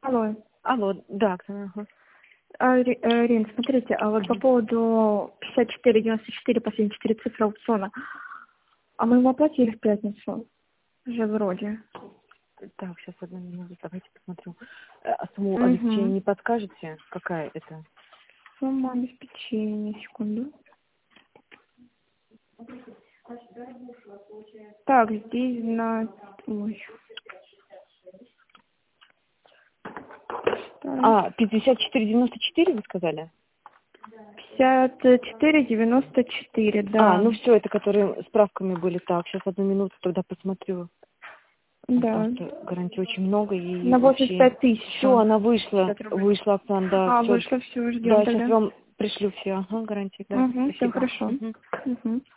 Алло. Алло, да, Оксана. Ага. Рин, смотрите, а вот по поводу 54,94, последние 4 цифры аукциона, а мы ему оплатили в пятницу? Уже вроде. Так, сейчас одну минуту, давайте посмотрю. А сумму обеспечения Угу. не подскажете? Какая это? Сумма обеспечения, секунду. Так, здесь на... Ой. А, 54,94 вы сказали? 54,94, А, да. ну все, это которые справками были. Так, сейчас одну минуту тогда посмотрю. Там Да. просто гарантий очень много и На вообще... 85 тысяч. Все, она вышла, 50 рублей. вышла, Оксана, да, А, все. вышло, все, ждем Да, сейчас тогда. вам пришлю все, ага, гарантии, да, Угу, все спасибо. хорошо. Мгм. Угу.